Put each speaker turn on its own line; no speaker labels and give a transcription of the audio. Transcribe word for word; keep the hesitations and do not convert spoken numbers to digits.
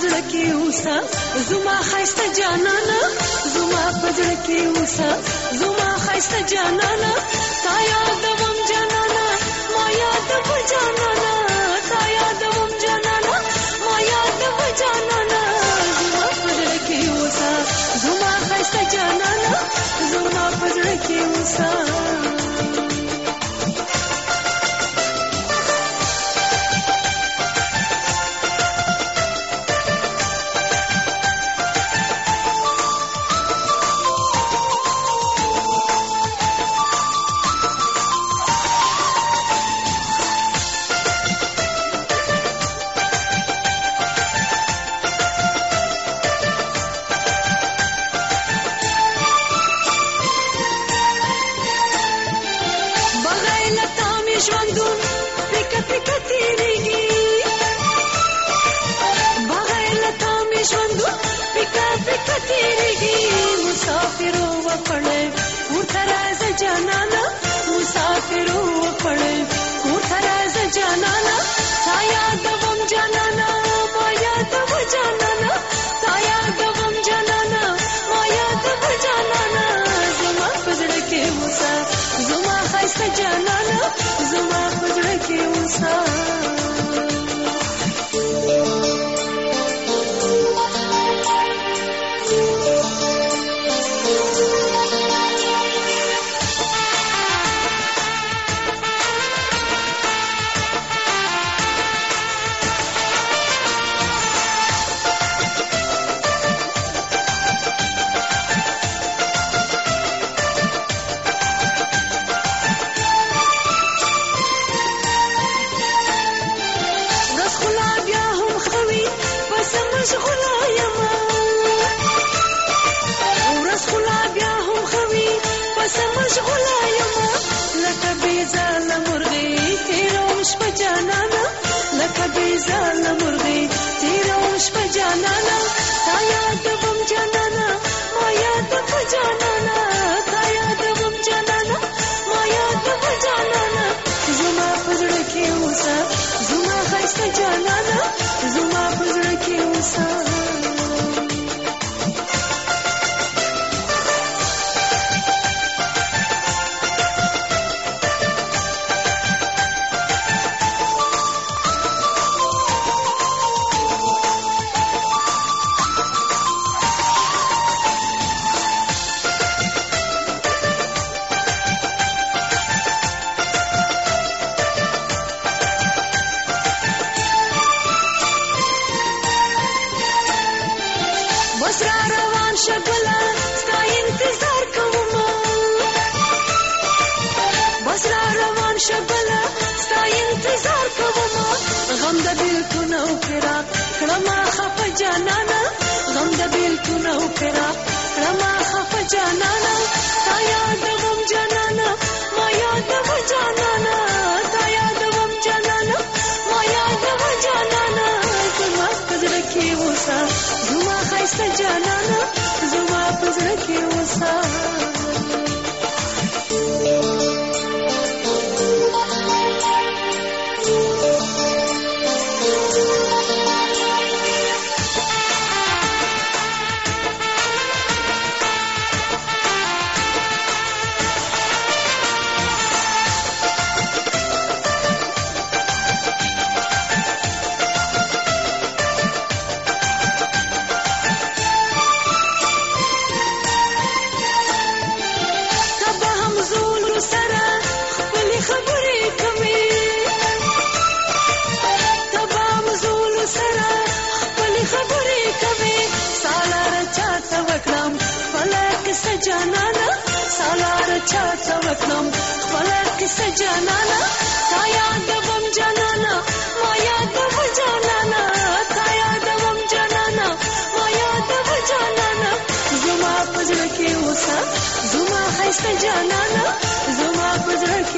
پزړه کې اوسه زما خایسته جانانا زما پزړه کې اوسه زما خایسته جانانا تا یادوم جانانا ما یادوم جانانا تا یادوم جانانا ما یادوم جانانا زما پزړه کې اوسه زما خایسته جانانا زما پزړه کې اوسه ژوندون پکا پکا تیریږي بغیر له تا مې ژوندون پکا پکا تیریږي مسافرو وکړې ورته راځه جانانا مسافرو وکړې ورته راځه جانانا تا یادوم جانانا ما یادوم جانانا تا یادوم جانانا ما یادوم جانانا زما په زړه کې اوسه زما ښایسته جانانا زما پزړه کې اوسه مشغوله یما ورځ خلا بیا هم خوي پس مشغوله یما لکه بیزاله مرغۍ تیروم شپه جانانا لکه بیزاله مرغۍ تیروم شپه جانانا تا یادوم جانانا ما یادوم جانانا تا یادوم جانانا ما یادوم جانانا زما په زړه کې اوسه زما ښایسته جانانا زما په زړه کې اوسه بس را روان شګلا ستا انتظار کوم بس را روان شګلا ستا انتظار کوم غم د بیلتون او فراق کړم خفه جانانا غم د بیلتون او فراق کړم خفه جانانا تا یادوم جانانا ما یادوم جانانا تا یادوم جانانا ما یادوم جانانا زما پزړه کې اوسه زما ښایسته جانانا زما پزړه کې اوسه جانانا سالار چاته وکړم خپله کیسه جانانا تا یادوم جانانا ما یادوم جانانا تا یادوم جانانا ما یادوم جانانا زما په زړه کې اوسه زما ښایسته جانانا زما په زړه